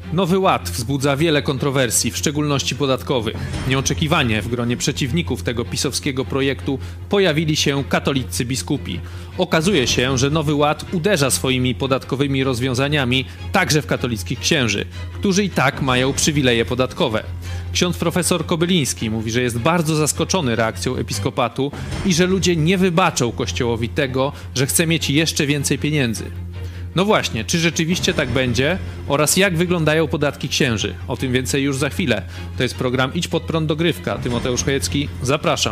Nowy Ład wzbudza wiele kontrowersji, w szczególności podatkowych. Nieoczekiwanie w gronie przeciwników tego pisowskiego projektu pojawili się katolicy biskupi. Okazuje się, że Nowy Ład uderza swoimi podatkowymi rozwiązaniami także w katolickich księży, którzy i tak mają przywileje podatkowe. Ksiądz profesor Kobyliński mówi, że jest bardzo zaskoczony reakcją episkopatu i że ludzie nie wybaczą Kościołowi tego, że chce mieć jeszcze więcej pieniędzy. No właśnie, czy rzeczywiście tak będzie oraz jak wyglądają podatki księży? O tym więcej już za chwilę. To jest program Idź Pod Prąd Dogrywka. Tymoteusz Chojecki, zapraszam.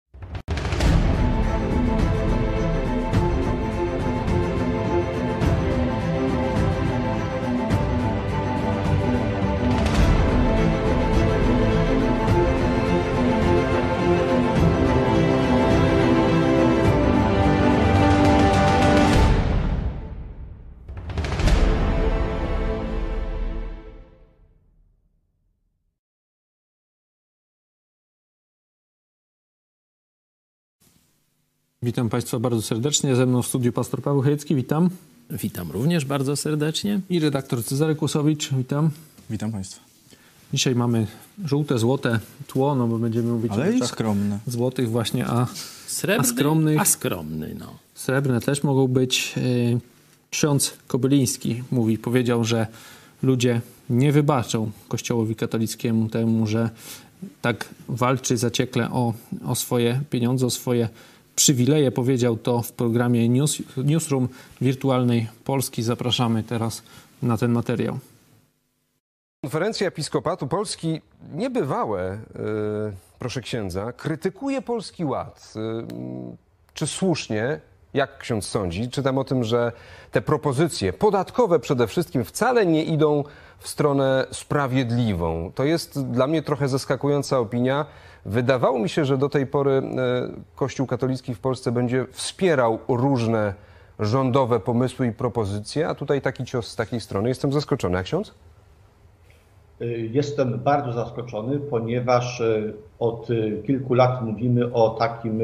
Witam Państwa bardzo serdecznie. Ze mną w studiu pastor Paweł Chojecki. Witam. Witam również bardzo serdecznie. I redaktor Cezary Kłosowicz. Witam. Witam Państwa. Dzisiaj mamy żółte, złote tło, no bo będziemy mówić o rzeczach skromne. Złotych właśnie, srebrny, a skromnych. A skromny, no. Srebrne też mogą być. Ksiądz Kobyliński powiedział, że ludzie nie wybaczą Kościołowi katolickiemu temu, że tak walczy zaciekle o swoje pieniądze, o swoje przywileje. Powiedział to w programie Newsroom Wirtualnej Polski. Zapraszamy teraz na ten materiał. Konferencja Episkopatu Polski niebywałe, proszę księdza, krytykuje Polski Ład. Czy słusznie? Jak ksiądz sądzi? Czytam o tym, że te propozycje podatkowe przede wszystkim wcale nie idą w stronę sprawiedliwą. To jest dla mnie trochę zaskakująca opinia. Wydawało mi się, że do tej pory Kościół katolicki w Polsce będzie wspierał różne rządowe pomysły i propozycje, a tutaj taki cios z takiej strony. Jestem zaskoczony. A ksiądz? Jestem bardzo zaskoczony, ponieważ od kilku lat mówimy o takim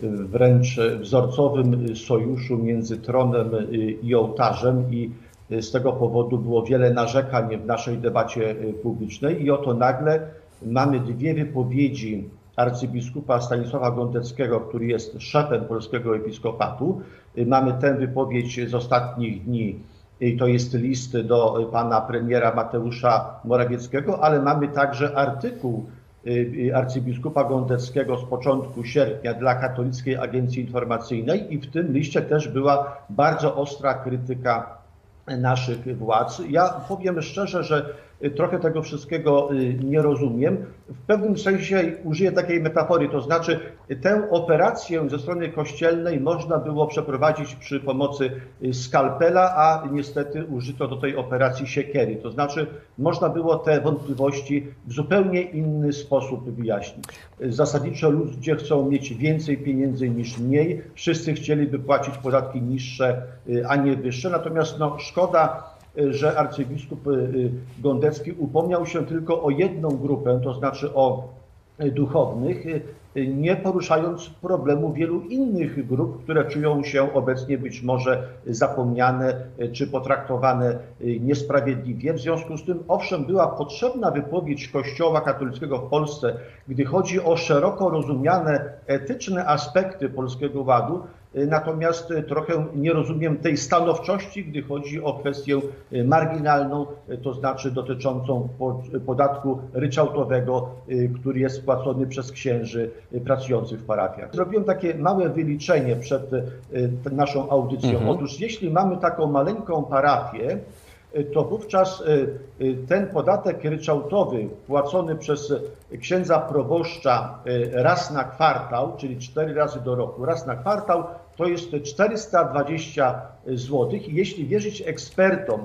wręcz wzorcowym sojuszu między tronem i ołtarzem i z tego powodu było wiele narzekań w naszej debacie publicznej i oto nagle mamy dwie wypowiedzi arcybiskupa Stanisława Gądeckiego, który jest szefem polskiego episkopatu. Mamy tę wypowiedź z ostatnich dni i to jest list do pana premiera Mateusza Morawieckiego, ale mamy także artykuł arcybiskupa Gądeckiego z początku sierpnia dla Katolickiej Agencji Informacyjnej i w tym liście też była bardzo ostra krytyka naszych władz. Ja powiem szczerze, że trochę tego wszystkiego nie rozumiem. W pewnym sensie użyję takiej metafory, to znaczy tę operację ze strony kościelnej można było przeprowadzić przy pomocy skalpela, a niestety użyto do tej operacji siekiery. To znaczy można było te wątpliwości w zupełnie inny sposób wyjaśnić. Zasadniczo ludzie chcą mieć więcej pieniędzy niż mniej. Wszyscy chcieliby płacić podatki niższe, a nie wyższe. Natomiast szkoda, że arcybiskup Gądecki upomniał się tylko o jedną grupę, to znaczy o duchownych, nie poruszając problemu wielu innych grup, które czują się obecnie być może zapomniane czy potraktowane niesprawiedliwie. W związku z tym, owszem, była potrzebna wypowiedź Kościoła katolickiego w Polsce, gdy chodzi o szeroko rozumiane etyczne aspekty Polskiego Ładu, natomiast trochę nie rozumiem tej stanowczości, gdy chodzi o kwestię marginalną, to znaczy dotyczącą podatku ryczałtowego, który jest płacony przez księży pracujących w parafiach. Zrobiłem takie małe wyliczenie przed naszą audycją. Otóż jeśli mamy taką maleńką parafię, to wówczas ten podatek ryczałtowy płacony przez księdza proboszcza raz na kwartał, czyli 4 razy do roku, raz na kwartał, to jest 420 zł. I jeśli wierzyć ekspertom,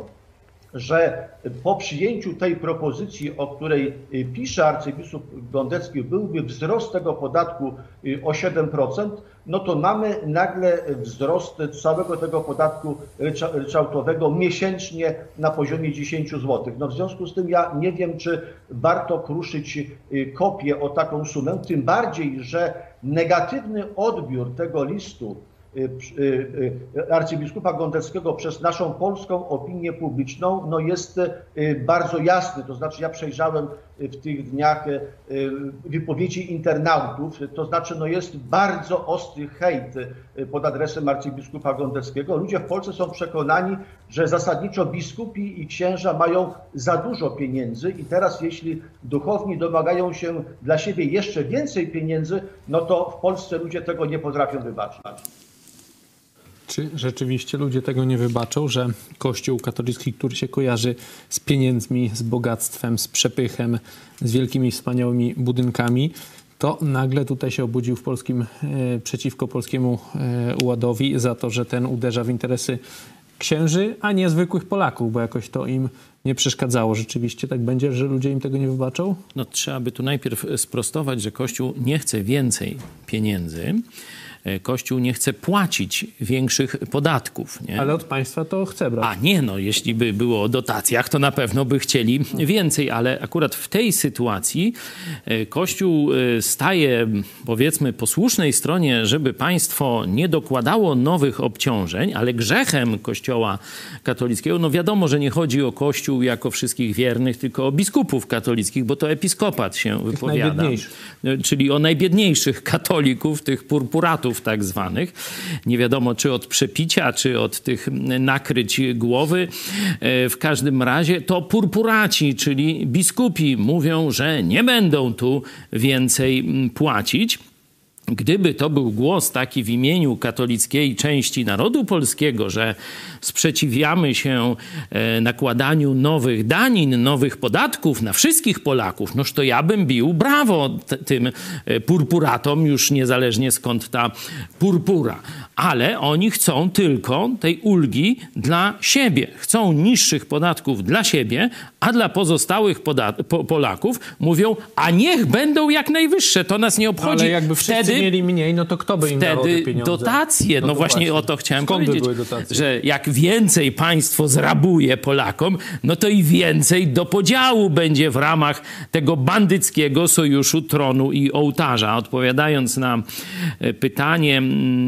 że po przyjęciu tej propozycji, o której pisze arcybiskup Gądecki, byłby wzrost tego podatku o 7%, no to mamy nagle wzrost całego tego podatku ryczałtowego miesięcznie na poziomie 10 zł. No w związku z tym ja nie wiem, czy warto kruszyć kopię o taką sumę, tym bardziej, że negatywny odbiór tego listu arcybiskupa Gondeckiego przez naszą polską opinię publiczną no jest bardzo jasny. To znaczy ja przejrzałem w tych dniach wypowiedzi internautów, to znaczy no jest bardzo ostry hejt pod adresem arcybiskupa Gondeckiego. Ludzie w Polsce są przekonani, że zasadniczo biskupi i księża mają za dużo pieniędzy i teraz jeśli duchowni domagają się dla siebie jeszcze więcej pieniędzy, no to w Polsce ludzie tego nie potrafią wybaczyć. Czy rzeczywiście ludzie tego nie wybaczą, że Kościół katolicki, który się kojarzy z pieniędzmi, z bogactwem, z przepychem, z wielkimi, wspaniałymi budynkami, to nagle tutaj się obudził w polskim, przeciwko polskiemu ładowi za to, że ten uderza w interesy księży, a nie zwykłych Polaków, bo jakoś to im nie przeszkadzało. Rzeczywiście tak będzie, że ludzie im tego nie wybaczą? No trzeba by tu najpierw sprostować, że Kościół nie chce więcej pieniędzy. Kościół nie chce płacić większych podatków. Nie? Ale od państwa to chce brać. A nie, no jeśli by było o dotacjach, to na pewno by chcieli więcej, ale akurat w tej sytuacji Kościół staje, powiedzmy, po słusznej stronie, żeby państwo nie dokładało nowych obciążeń, ale grzechem Kościoła katolickiego, no wiadomo, że nie chodzi o Kościół jako wszystkich wiernych, tylko o biskupów katolickich, bo to episkopat się wypowiada. Czyli o najbiedniejszych katolików, tych purpuratów tak zwanych. Nie wiadomo, czy od przepicia, czy od tych nakryć głowy. W każdym razie to purpuraci, czyli biskupi mówią, że nie będą tu więcej płacić. Gdyby to był głos taki w imieniu katolickiej części narodu polskiego, że sprzeciwiamy się nakładaniu nowych danin, nowych podatków na wszystkich Polaków, noż to ja bym bił brawo tym purpuratom, już niezależnie skąd ta purpura. Ale oni chcą tylko tej ulgi dla siebie. Chcą niższych podatków dla siebie, a dla pozostałych Polaków mówią, a niech będą jak najwyższe, to nas nie obchodzi. Ale jakby wszyscy mieli mniej, no to kto by im dawał te pieniądze? Dotacje. No właśnie o to chciałem powiedzieć, że jak więcej państwo zrabuje Polakom, no to i więcej do podziału będzie w ramach tego bandyckiego sojuszu tronu i ołtarza. Odpowiadając na pytanie,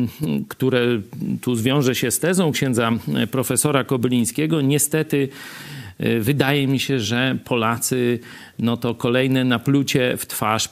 które tu zwiąże się z tezą księdza profesora Kobylińskiego, niestety wydaje mi się, że Polacy no to kolejne naplucie w twarz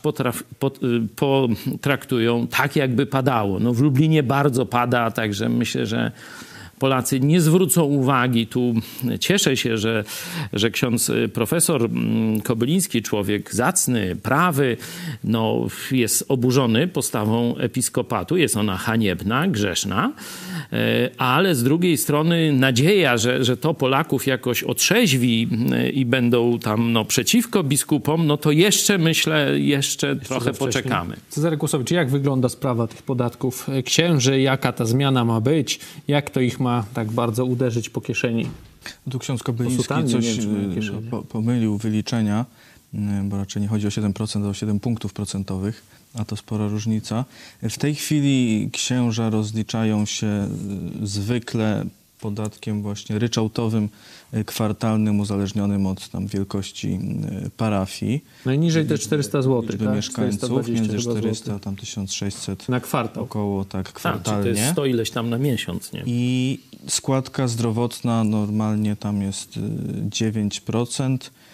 potraktują tak, jakby padało. No w Lublinie bardzo pada, także myślę, że Polacy nie zwrócą uwagi. Tu cieszę się, że ksiądz profesor Kobyliński, człowiek zacny, prawy, no, jest oburzony postawą episkopatu. Jest ona haniebna, grzeszna, ale z drugiej strony nadzieja, że to Polaków jakoś otrzeźwi i będą tam no, przeciwko biskupom, no to jeszcze myślę, trochę poczekamy. Cezary Kłosowicz, jak wygląda sprawa tych podatków księży? Jaka ta zmiana ma być? Jak to ich ma tak bardzo uderzyć po kieszeni? Tu ksiądz Kobyliński coś pomylił wyliczenia, bo raczej nie chodzi o 7%, a o 7 punktów procentowych, a to spora różnica. W tej chwili księża rozliczają się zwykle podatkiem właśnie ryczałtowym, kwartalnym, uzależnionym od tam wielkości parafii. Najniżej te 400 zł, liczby tak? mieszkańców, między 400 tam 1600 na kwartał. Około tak kwartalnie. To jest 100 ileś tam na miesiąc, nie? I składka zdrowotna normalnie tam jest 9%,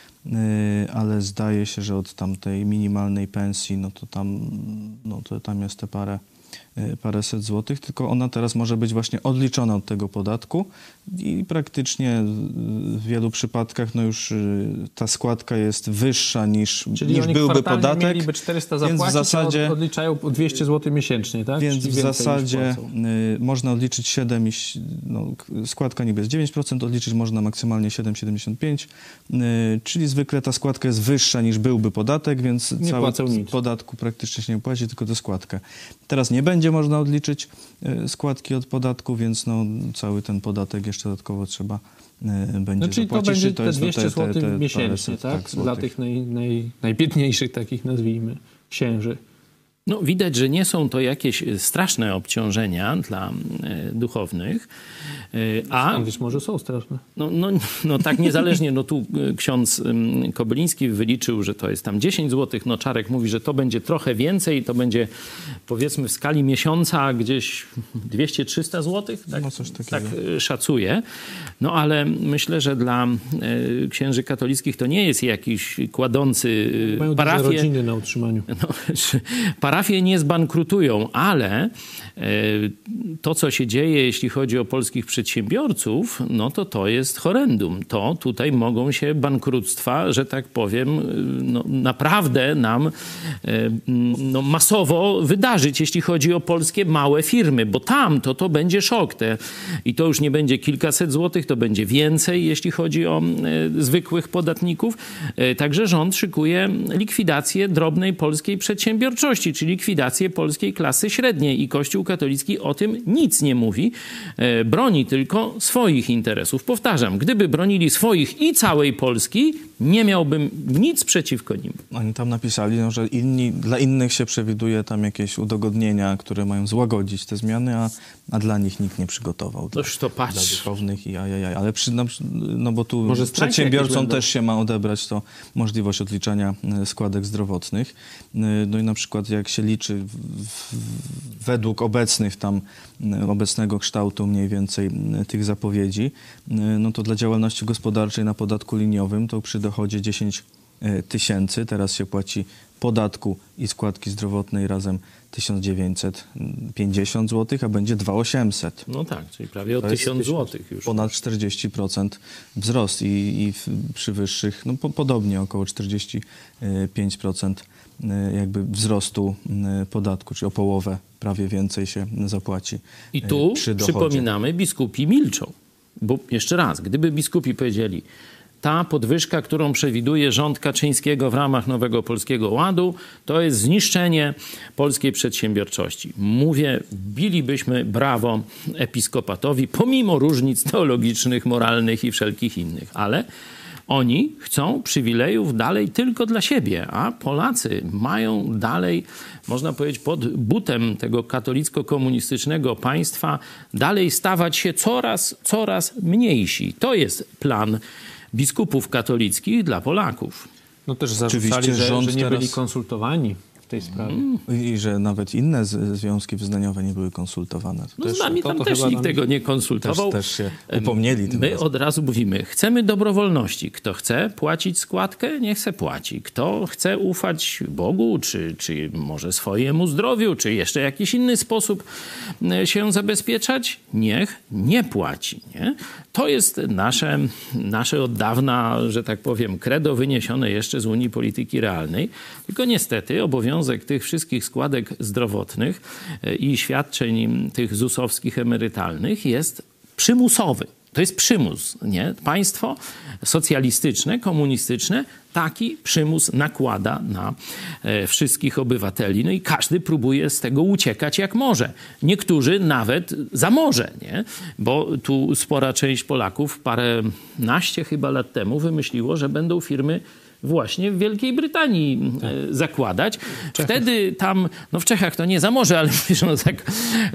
ale zdaje się, że od tamtej minimalnej pensji, no to tam jest te paręset złotych, tylko ona teraz może być właśnie odliczona od tego podatku i praktycznie w wielu przypadkach no już ta składka jest wyższa niż byłby podatek. Mieliby 400 zapłacić, więc w zasadzie odliczają 200 zł miesięcznie, tak? Więc w zasadzie można odliczyć 7, składka niby jest 9%, odliczyć można maksymalnie 7,75, czyli zwykle ta składka jest wyższa niż byłby podatek, więc cały podatku praktycznie się nie płaci, tylko tę składkę. Teraz nie będzie można odliczyć składki od podatku, więc no, cały ten podatek jeszcze dodatkowo trzeba będzie czyli zapłacić. To będzie te 200 zł miesięcznie, tak? Dla tych najbiedniejszych takich, nazwijmy, księży. No, widać, że nie są to jakieś straszne obciążenia dla duchownych, a... Wiesz, może są straszne. No tak niezależnie, no tu ksiądz Kobyliński wyliczył, że to jest tam 10 zł, no Czarek mówi, że to będzie trochę więcej, to będzie powiedzmy w skali miesiąca gdzieś 200-300 zł, tak, No coś takiego. tak szacuje. No ale myślę, że dla księży katolickich to nie jest jakiś kładący Mają parafię. duże rodziny na utrzymaniu. No, parafie nie zbankrutują, ale to, co się dzieje, jeśli chodzi o polskich przedsiębiorców, no to jest horrendum. To tutaj mogą się bankructwa, że tak powiem, no, naprawdę nam no, masowo wydarzyć, jeśli chodzi o polskie małe firmy, bo tam to będzie szok. I to już nie będzie kilkaset złotych, to będzie więcej, jeśli chodzi o zwykłych podatników. Także rząd szykuje likwidację drobnej polskiej przedsiębiorczości, czyli likwidację polskiej klasy średniej i Kościół katolicki o tym nic nie mówi. Broni tylko swoich interesów. Powtarzam, gdyby bronili swoich i całej Polski, nie miałbym nic przeciwko nim. Oni tam napisali, no, że dla innych się przewiduje tam jakieś udogodnienia, które mają złagodzić te zmiany, a dla nich nikt nie przygotował. Toż to Dla patrz. duchownych i ajajaj. Ale no bo tu Może strajki przedsiębiorcom jakieś też się ma odebrać to możliwość odliczania składek zdrowotnych. No i na przykład jak się liczy według obecnego kształtu mniej więcej tych zapowiedzi, no to dla działalności gospodarczej na podatku liniowym to przy dochodzie 10 tysięcy, teraz się płaci podatku i składki zdrowotnej razem 1950 zł, a będzie 2800. No tak, czyli prawie o To jest 1000 złotych już. Ponad 40% wzrost i przy wyższych, no podobnie około 45% jakby wzrostu podatku, czyli o połowę prawie więcej się zapłaci. I tu przy dochodzie. przypominamy, biskupi milczą. Bo jeszcze raz, gdyby biskupi powiedzieli, ta podwyżka, którą przewiduje rząd Kaczyńskiego w ramach Nowego Polskiego Ładu, to jest zniszczenie polskiej przedsiębiorczości. Mówię, bilibyśmy brawo episkopatowi, pomimo różnic teologicznych, moralnych i wszelkich innych. Ale oni chcą przywilejów dalej tylko dla siebie, a Polacy mają dalej, można powiedzieć, pod butem tego katolicko-komunistycznego państwa dalej stawać się coraz mniejsi. To jest plan biskupów katolickich dla Polaków. No też zarzucali, Oczywiście że rząd nie byli teraz- konsultowani w tej sprawie. I że nawet inne związki wyznaniowe nie były konsultowane. To No też, z nami to tam to też chyba nikt nam- tego nie konsultował. też się upomnieli tym My razem. od razu mówimy, chcemy dobrowolności. Kto chce płacić składkę, niech se płaci. Kto chce ufać Bogu, czy może swojemu zdrowiu, czy jeszcze jakiś inny sposób się zabezpieczać, niech nie płaci. Nie? To jest nasze od dawna, że tak powiem, credo wyniesione jeszcze z Unii Polityki Realnej. Tylko niestety obowiązek tych wszystkich składek zdrowotnych i świadczeń tych ZUS-owskich emerytalnych jest przymusowy. To jest przymus, nie? Państwo socjalistyczne, komunistyczne taki przymus nakłada na wszystkich obywateli. No i każdy próbuje z tego uciekać jak może. Niektórzy nawet za morze, nie? Bo tu spora część Polaków paręnaście chyba lat temu wymyśliło, że będą firmy właśnie w Wielkiej Brytanii zakładać. Wtedy tam, no w Czechach to nie za morze, ale wiesz, no tak,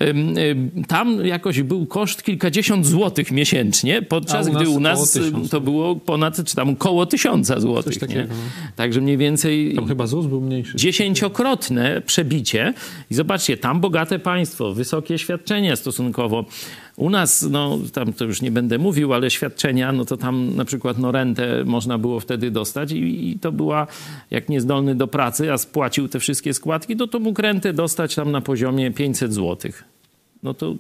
tam jakoś był koszt kilkadziesiąt złotych miesięcznie, podczas A u nas gdy u koło nas 1000. to było ponad, czy tam koło 1000 złotych. Coś takiego, Nie? no. Także mniej więcej Tam chyba ZUS był mniejszy. 10-krotne przebicie. I zobaczcie, tam bogate państwo, wysokie świadczenia stosunkowo. U nas, no tam to już nie będę mówił, ale świadczenia, no to tam na przykład no rentę można było wtedy dostać i to była, jak niezdolny do pracy, a spłacił te wszystkie składki, to mógł rentę dostać tam na poziomie 500 złotych. No to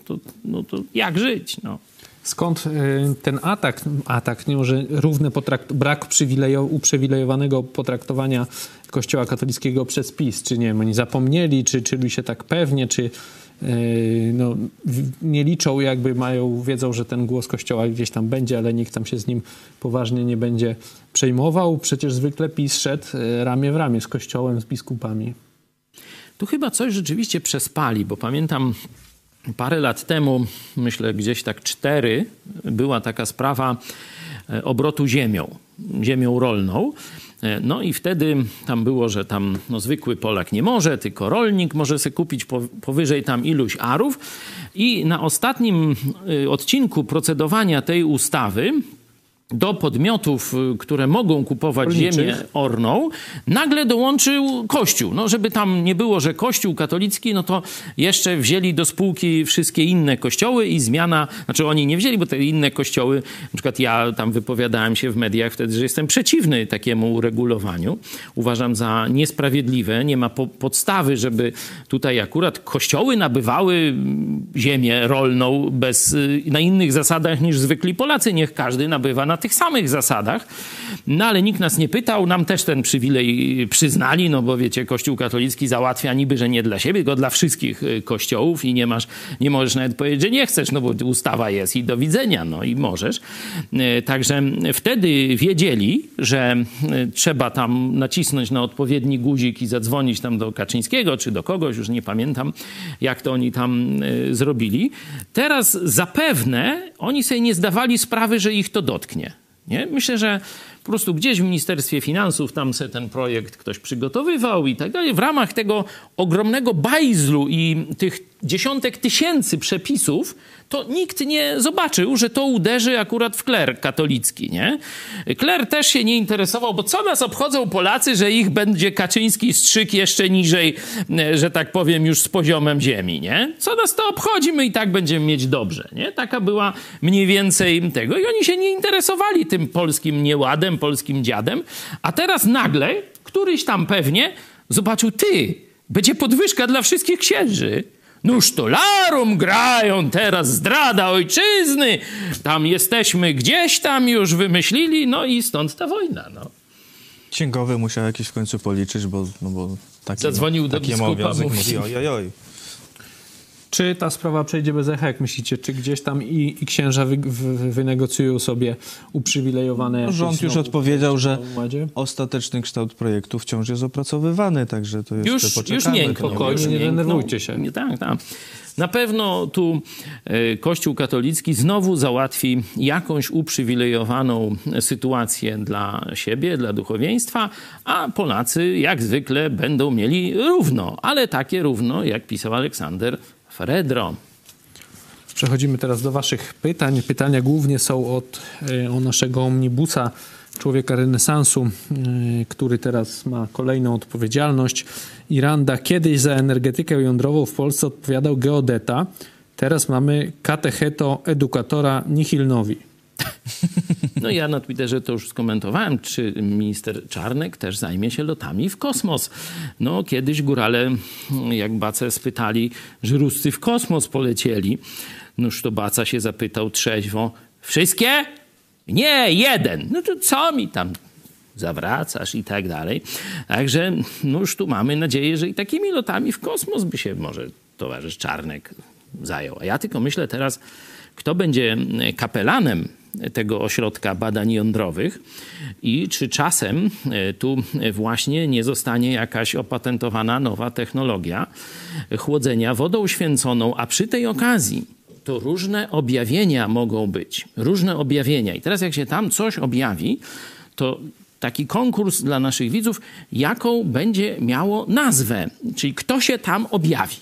jak żyć, no. Skąd ten atak, nie może równy brak uprzywilejowanego potraktowania Kościoła katolickiego przez PiS? Czy nie wiem, oni zapomnieli, czy czuli się tak pewnie, czy no, nie liczą, jakby wiedzą, że ten głos Kościoła gdzieś tam będzie, ale nikt tam się z nim poważnie nie będzie przejmował. Przecież zwykle PiS szedł ramię w ramię z Kościołem, z biskupami. Tu chyba coś rzeczywiście przespali, bo pamiętam parę lat temu, myślę gdzieś tak 4, była taka sprawa obrotu ziemią. ziemią rolną. No i wtedy tam było, że tam zwykły Polak nie może, tylko rolnik może sobie kupić powyżej tam iluś arów. I na ostatnim odcinku procedowania tej ustawy do podmiotów, które mogą kupować ziemię orną, nagle dołączył Kościół. No, żeby tam nie było, że Kościół katolicki, no to jeszcze wzięli do spółki wszystkie inne kościoły i zmiana, znaczy oni nie wzięli, bo te inne kościoły, na przykład ja tam wypowiadałem się w mediach wtedy, że jestem przeciwny takiemu uregulowaniu. Uważam za niesprawiedliwe, nie ma podstawy, żeby tutaj akurat kościoły nabywały ziemię rolną na innych zasadach niż zwykli Polacy. Niech każdy nabywa na tych samych zasadach, no ale nikt nas nie pytał, nam też ten przywilej przyznali, no bo wiecie, Kościół katolicki załatwia niby, że nie dla siebie, tylko dla wszystkich kościołów i nie możesz nawet powiedzieć, że nie chcesz, no bo ustawa jest i do widzenia, no i możesz. Także wtedy wiedzieli, że trzeba tam nacisnąć na odpowiedni guzik i zadzwonić tam do Kaczyńskiego, czy do kogoś, już nie pamiętam, jak to oni tam zrobili. Teraz zapewne oni sobie nie zdawali sprawy, że ich to dotknie. Nie? Myślę, że po prostu gdzieś w Ministerstwie Finansów tam se ten projekt ktoś przygotowywał i tak dalej. W ramach tego ogromnego bajzlu i tych dziesiątek tysięcy przepisów, to nikt nie zobaczył, że to uderzy akurat w kler katolicki, nie? Kler też się nie interesował, bo co nas obchodzą Polacy, że ich będzie Kaczyński strzyk jeszcze niżej, że tak powiem, już z poziomem ziemi, nie? Co nas to obchodzi? My i tak będziemy mieć dobrze, nie? Taka była mniej więcej tego. I oni się nie interesowali tym polskim nieładem, polskim dziadem, a teraz nagle któryś tam pewnie zobaczył, będzie podwyżka dla wszystkich księży. Nuż to larum grają teraz, zdrada ojczyzny, tam jesteśmy gdzieś tam już wymyślili, no i stąd ta wojna, no. Księgowy musiał jakiś w końcu policzyć, bo zadzwonił do biskupa, obowiązek mówi ojojoj. Czy ta sprawa przejdzie bez echa, jak myślicie? Czy gdzieś tam i księża wynegocjują sobie uprzywilejowane... Rząd już odpowiedział, że ostateczny kształt projektu wciąż jest opracowywany, także to jeszcze poczekamy. Już miękko, spokojnie, nie denerwujcie się. Tak. Na pewno tu Kościół katolicki znowu załatwi jakąś uprzywilejowaną sytuację dla siebie, dla duchowieństwa, a Polacy jak zwykle będą mieli równo, ale takie równo, jak pisał Aleksander Fredro. Przechodzimy teraz do waszych pytań. Pytania głównie są o naszego omnibusa, człowieka renesansu, który teraz ma kolejną odpowiedzialność. Iranda, kiedyś za energetykę jądrową w Polsce odpowiadał geodeta. Teraz mamy katecheto edukatora nihilnowi. No ja na Twitterze to już skomentowałem, czy minister Czarnek też zajmie się lotami w kosmos. No kiedyś górale, jak Bacę spytali, że Ruscy w kosmos polecieli. Noż to Baca się zapytał trzeźwo, wszystkie? Nie, jeden. No to co mi tam zawracasz i tak dalej. Także no już tu mamy nadzieję, że i takimi lotami w kosmos by się może towarzysz Czarnek zajął. A ja tylko myślę teraz, kto będzie kapelanem tego ośrodka badań jądrowych i czy czasem tu właśnie nie zostanie jakaś opatentowana nowa technologia chłodzenia wodą święconą, a przy tej okazji to różne objawienia mogą być. Różne objawienia. I teraz jak się tam coś objawi, to taki konkurs dla naszych widzów, jaką będzie miało nazwę. Czyli kto się tam objawi.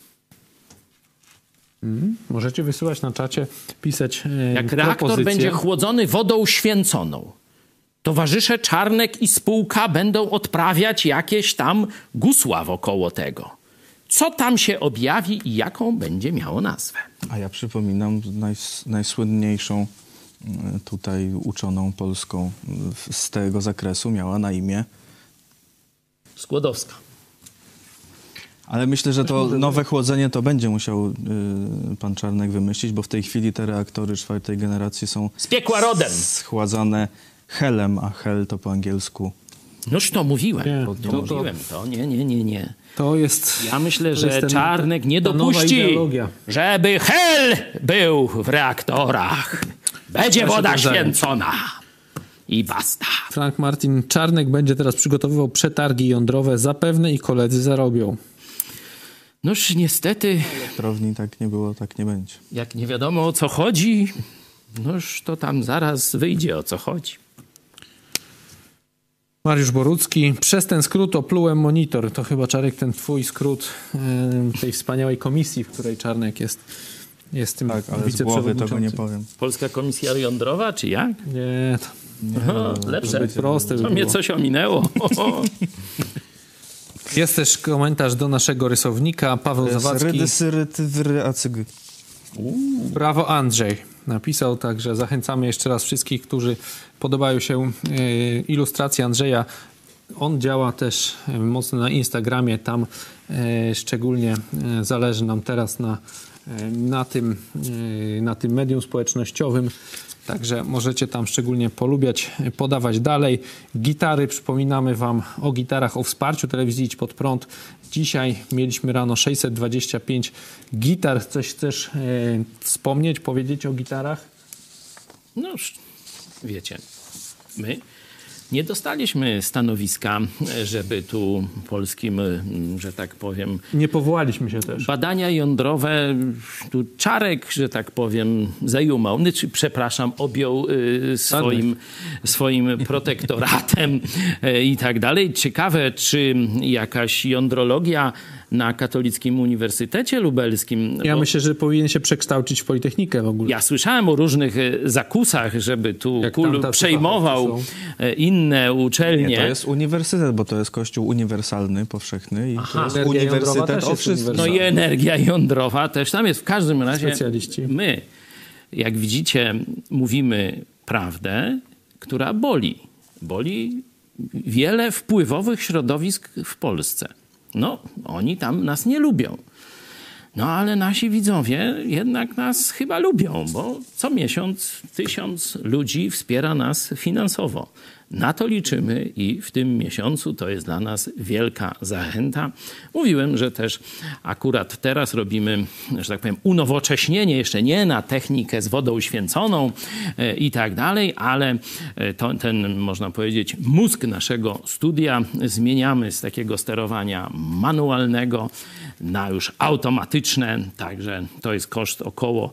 Możecie wysyłać na czacie, pisać jak reaktor propozycje. będzie chłodzony wodą święconą, towarzysze Czarnek i spółka będą odprawiać jakieś tam gusła wokoło tego. Co tam się objawi i jaką będzie miało nazwę? A ja przypominam najsłynniejszą tutaj uczoną polską z tego zakresu miała na imię Skłodowska. Ale myślę, że to nowe chłodzenie to będzie musiał pan Czarnek wymyślić, bo w tej chwili te reaktory czwartej generacji są z piekła rodem schładzane helem, a hel to po angielsku. Noż to mówiłem. Nie. To jest... Ja myślę, że Czarnek nie dopuści, żeby hel był w reaktorach. Będzie woda święcona. I basta. Frank Martin, Czarnek będzie teraz przygotowywał przetargi jądrowe. Zapewne i koledzy zarobią. Noż niestety... Elektrowni tak nie było, tak nie będzie. Jak nie wiadomo o co chodzi, noż to tam zaraz wyjdzie o co chodzi. Mariusz Borucki. Przez ten skrót oplułem monitor. To chyba, Czarek, ten twój skrót tej wspaniałej komisji, w której Czarnek jest tym Tak, ale z głowy tego nie powiem. Polska Komisja Jądrowa, czy jak? Nie, Lepsze. proste by To mnie było. coś ominęło. Jest też komentarz do naszego rysownika, Paweł Zawadzki. Brawo, Andrzej. Napisał, także zachęcamy jeszcze raz wszystkich, którzy podobają się ilustracje Andrzeja. On działa też mocno na Instagramie, tam szczególnie zależy nam teraz na tym medium społecznościowym. Także możecie tam szczególnie polubiać, podawać dalej. Gitary, przypominamy wam o gitarach, o wsparciu telewizji Idź Pod Prąd. Dzisiaj mieliśmy rano 625 gitar. Coś chcesz wspomnieć, powiedzieć o gitarach? No, wiecie, my nie dostaliśmy stanowiska, żeby tu polskim, że tak powiem... Nie powołaliśmy się też. Badania jądrowe, tu Czarek, że tak powiem, zajumał, przepraszam, objął swoim protektoratem i tak dalej. Ciekawe, czy jakaś jądrologia na Katolickim Uniwersytecie Lubelskim... Ja myślę, że powinien się przekształcić w Politechnikę w ogóle. Ja słyszałem o różnych zakusach, żeby tu Jak przejmował inne uczelnie. Nie, to jest uniwersytet, bo to jest kościół uniwersalny, powszechny i to jest Energia jądrowa uniwersytet też o jest wszystkim. No i energia jądrowa też tam jest. W każdym razie Specjaliści. my, jak widzicie, mówimy prawdę, która boli. Boli wiele wpływowych środowisk w Polsce. No, oni tam nas nie lubią. No, ale nasi widzowie jednak nas chyba lubią, bo co miesiąc 1000 ludzi wspiera nas finansowo. Na to liczymy i w tym miesiącu to jest dla nas wielka zachęta. Mówiłem, że też akurat teraz robimy, że tak powiem, unowocześnienie, jeszcze nie na technikę z wodą święconą i tak dalej, ale ten, można powiedzieć, mózg naszego studia zmieniamy z takiego sterowania manualnego na już automatyczne, także to jest koszt około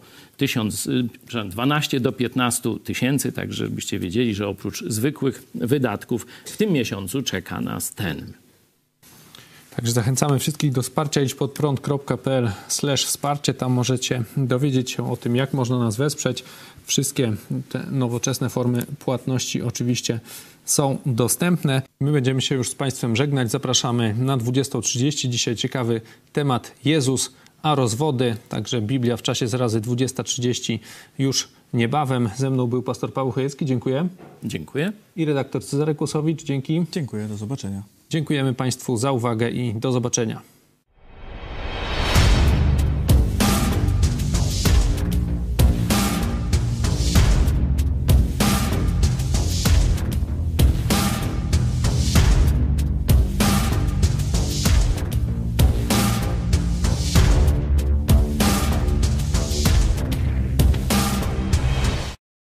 12 do 15 tysięcy, tak żebyście wiedzieli, że oprócz zwykłych wydatków w tym miesiącu czeka nas ten. Także zachęcamy wszystkich do wsparcia idźpodprąd.pl/wsparcie. Tam możecie dowiedzieć się o tym, jak można nas wesprzeć. Wszystkie te nowoczesne formy płatności oczywiście są dostępne. My będziemy się już z Państwem żegnać. Zapraszamy na 20:30. Dzisiaj ciekawy temat Jezus, a rozwody. Także Biblia w czasie zrazy 20:30 już niebawem. Ze mną był pastor Paweł Chojecki. Dziękuję. Dziękuję. I redaktor Cezary Kłosowicz. Dzięki. Dziękuję, do zobaczenia. Dziękujemy Państwu za uwagę i do zobaczenia.